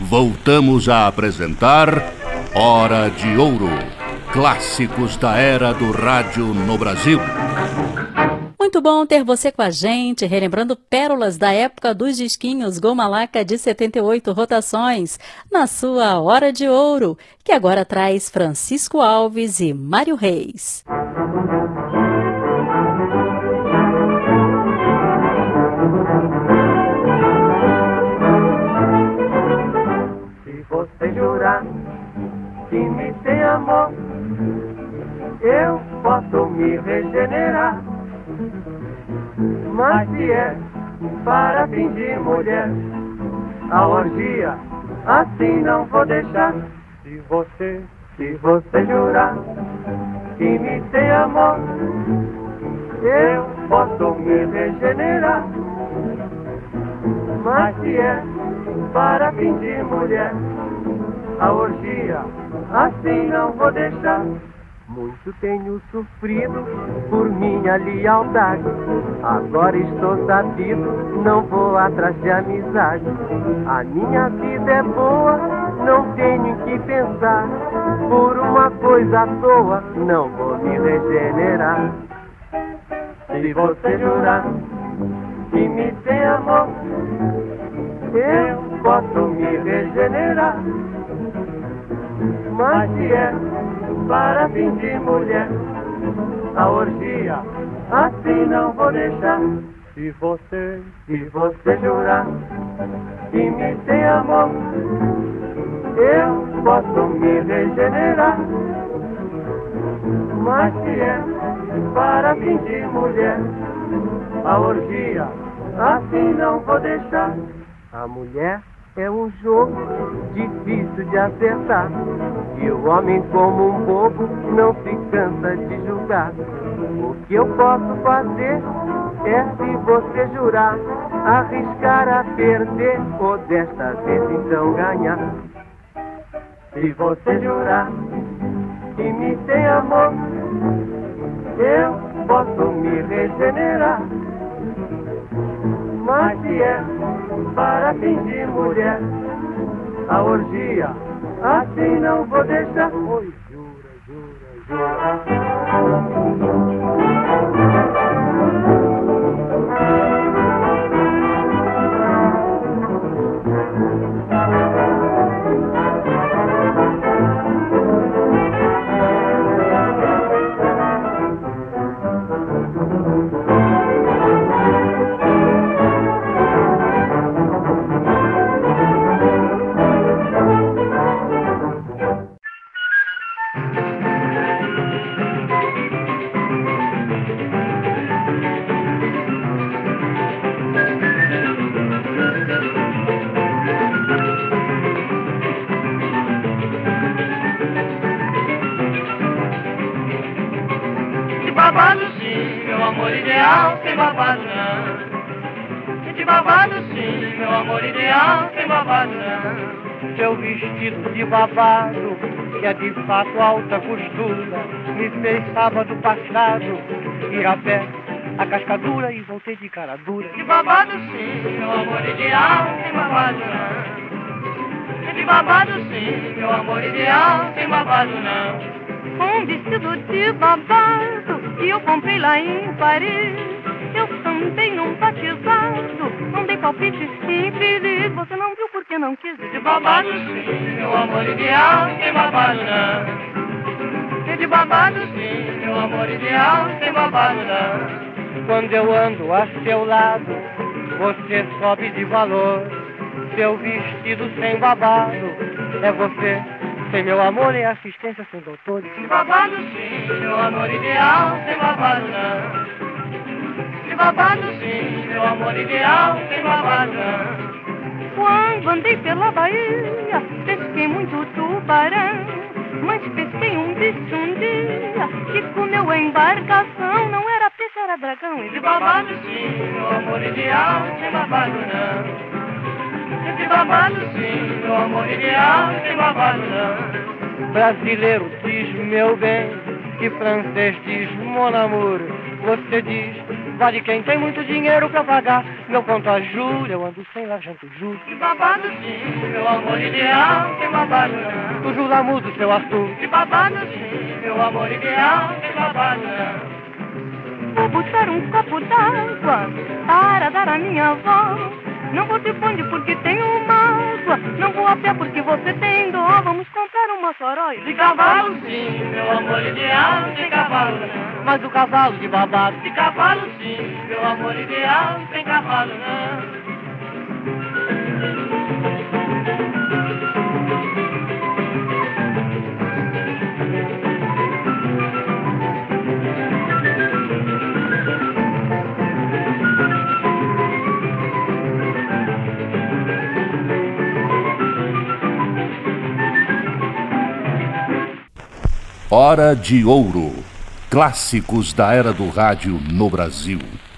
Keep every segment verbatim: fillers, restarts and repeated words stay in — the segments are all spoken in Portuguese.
voltamos a apresentar Hora de Ouro, clássicos da era do rádio no Brasil. Muito bom ter você com a gente, relembrando pérolas da época dos disquinhos Goma Laca de setenta e oito rotações, na sua Hora de Ouro, que agora traz Francisco Alves e Mário Reis. Se você jurar que me tem amor, eu posso me regenerar. Mas se é para fingir mulher, a orgia assim não vou deixar. Se você, se você jurar que me tem amor, eu posso me regenerar. Mas se é para fingir mulher, a orgia assim não vou deixar. Muito tenho sofrido por minha lealdade, agora estou sabido, não vou atrás de amizade. A minha vida é boa, não tenho em que pensar, por uma coisa à toa não vou me regenerar. Se você jurar que me tem amor, eu posso me regenerar. Mas se é para fingir mulher, a orgia assim não vou deixar. Se você, se você jurar que me tem amor, eu posso me regenerar. Mas se é para fingir mulher, a orgia assim não vou deixar. A mulher é um jogo difícil de acertar, e o homem, como um bobo, não se cansa de julgar. O que eu posso fazer é, se você jurar, arriscar a perder, ou desta vez então ganhar. Se você jurar que me tem amor, eu posso me regenerar. Mas se é para fingir mulher, a orgia assim não vou deixar. Oi, jura, jura, jura. Seu vestido de babado, que é de fato alta costura, me fez sábado passado ir a pé a Cascadura e voltei de cara dura. De babado sim, meu amor ideal, sem babado não. De babado sim, meu amor ideal, sem babado não. Um vestido de babado que eu comprei lá em Paris. Eu também num batizado, não dei palpite infeliz. Você não viu porque não quis ir. De babado sim, meu amor ideal, sem babado não. De babado sim, meu amor ideal, sem babado não. Quando eu ando a seu lado, você sobe de valor. Seu vestido sem babado é você. Sem meu amor e assistência sem doutor. De babado sim, meu amor ideal, sem babado não. De babado sim, meu amor ideal, sem babado não. Quando andei pela Bahia, pesquei muito tubarão, mas pesquei um bicho um dia que comeu a embarcação. Não era peixe, era dragão. De babado sim, meu amor ideal, sem babado não. De babado sim, meu amor ideal, sem babado não. Brasileiro diz meu bem, e francês diz mon amour. Você diz vale quem tem muito dinheiro pra pagar. Meu conto a juro, eu ando sem largento juro. De babado sim, meu amor ideal, tem babado não. O jula mudo, seu Arthur. De babado sim, meu amor ideal, tem babado não. Vou buscar um copo d'água para dar a minha voz. Não vou de bonde porque tenho mágoa. Não vou a pé porque você tem dó. Vamos comprar uma sorói de cavalo sim, meu amor ideal, tem cavalo não. Mas o cavalo de babado. De cavalo sim, meu amor ideal, tem cavalo não. Hora de Ouro. Clássicos da era do rádio no Brasil.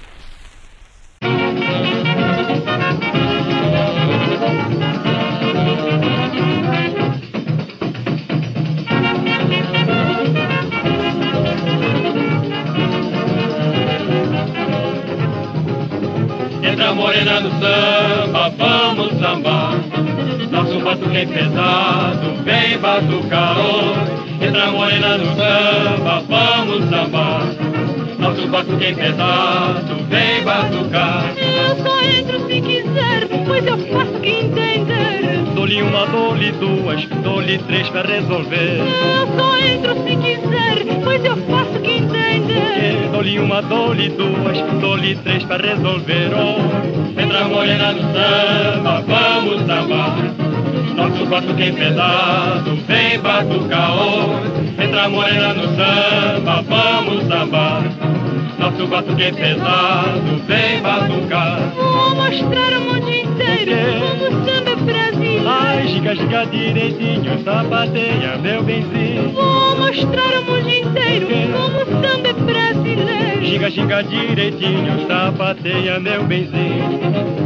Entra morena no samba, vamos sambar. Nosso batuque é pesado, vem batucar hoje. Entra morena no samba, vamos sambar. Nosso batuque é pesado, vem batucar. Eu só entro se quiser, pois eu faço o que entender. Dou-lhe uma, dou-lhe duas, dou-lhe três pra resolver. Eu só entro se quiser, pois eu faço o que entender. Dou-lhe uma, dou-lhe duas, dou-lhe três pra resolver. Oh, entra morena no samba, vamos sambar. Nosso batuque é pesado, vem batucar hoje. Entra morena no samba, vamos sambar. Nosso batuque é pesado, vem batucar. Vou mostrar o mundo inteiro como o samba é brasileiro. Ai, giga, giga direitinho, sapateia, meu benzinho. Vou mostrar o mundo inteiro como o samba é brasileiro. Giga, giga direitinho, sapateia, meu benzinho.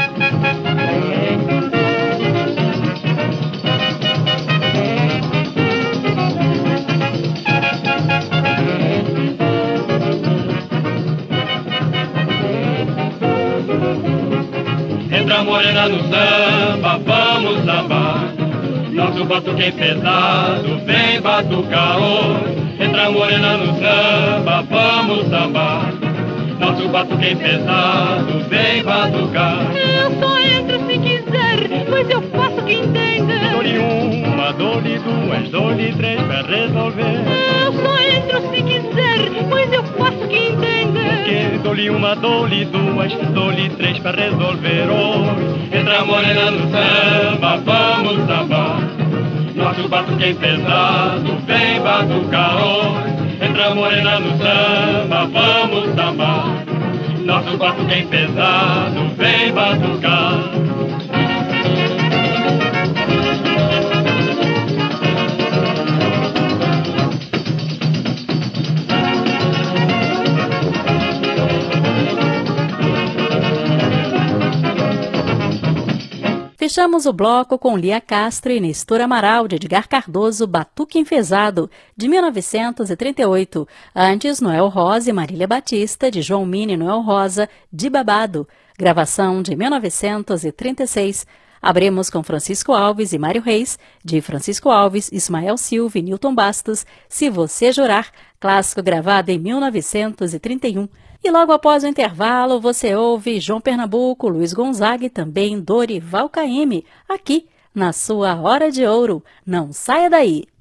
Entra morena no samba, vamos sambar. Nosso batuque é pesado, vem batucar hoje. Entra morena no samba, vamos sambar. Nosso batuque é pesado, vem batucar. Eu só entro se quiser, pois eu faço o que entender. Dou-lhe uma, dou-lhe duas, dou-lhe três pra resolver. Eu só entro se quiser, pois eu faço o que entender. Que dou-lhe uma, dou-lhe duas, dou-lhe três pra resolver. Oh, entra morena no samba, vamos sambar. Nosso batuque é pesado, vem batucar hoje. Entra morena no samba, vamos sambar. Nosso batuque é pesado, vem batucar. Fechamos o bloco com Lia Castro e Nestor Amaral, de Edgar Cardoso, Batuque Enfezado, de mil novecentos e trinta e oito. Antes, Noel Rosa e Marília Batista, de João Mina e Noel Rosa, de Babado, gravação de mil novecentos e trinta e seis. Abrimos com Francisco Alves e Mário Reis, de Francisco Alves, Ismael Silva e Nilton Bastos, Se Você Jurar, clássico gravado em mil novecentos e trinta e um. E logo após o intervalo, você ouve João Pernambuco, Luiz Gonzaga e também Dorival Caymmi, aqui na sua Hora de Ouro. Não saia daí!